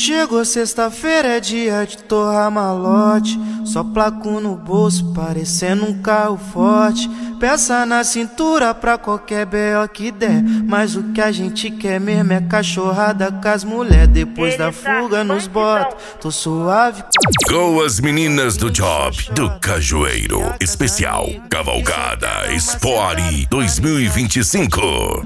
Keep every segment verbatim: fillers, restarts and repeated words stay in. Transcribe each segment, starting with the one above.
Chegou sexta-feira, é dia de torrar malote. Só placo no bolso, parecendo um carro forte. Peça na cintura pra qualquer B O que der. Mas o que a gente quer mesmo é cachorrada com as mulher. Depois da fuga nos bota, tô suave. Com as meninas do Job do Cajueiro. Especial Cavalgada Sport dois mil e vinte e cinco.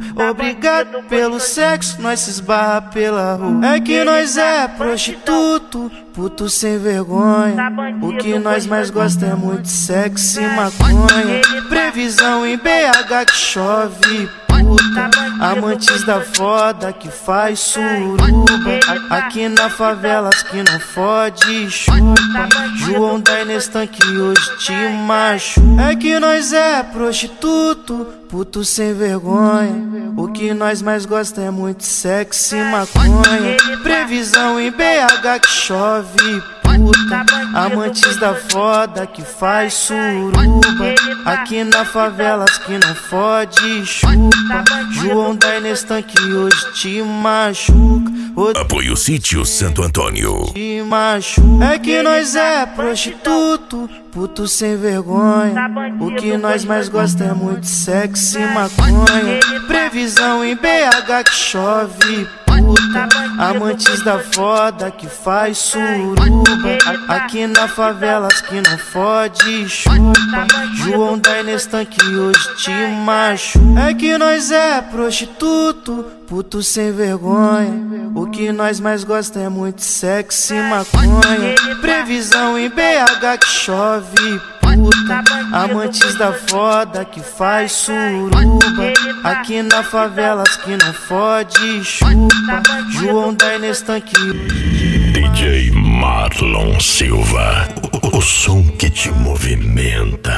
Obrigado pelo sexo, nós se esbarra pela rua. É que nós é prostituto, puto sem vergonha. O que nós mais gosta é muito sexo e maconha. Previsão em B H que chove, puta. Amantes da foda que faz suruba. Aqui na favela as que não fode chupa. João da Inestan que hoje te machuca. É que nós é prostituto, puto sem vergonha. O que nós mais gosta é muito sexo e maconha. Previsão em B H que chove, puta. Amantes da foda que faz suruba. Aqui na favela as que não fode chupa. João da Inestan que hoje te machuca. Apoio Sítio Santo Antônio. Te machuca. É que nós é prostituto, puto sem vergonha. O que nós mais gosta é muito sexo e maconha. Previsão em B H que chove, puta. Amantes da foda que faz suruba. Aqui na favela as que não fode chupa. João da Inestan que hoje te machuca. É que nós é prostituto, puto sem vergonha. O que nós mais gosta é muito sexo e maconha. Previsão em B H que chove, puta. Amantes da foda que faz suruba. Aqui na favela as que não fode chupa. João da Inestan que... D J Marlon Silva, o, o som que te movimenta.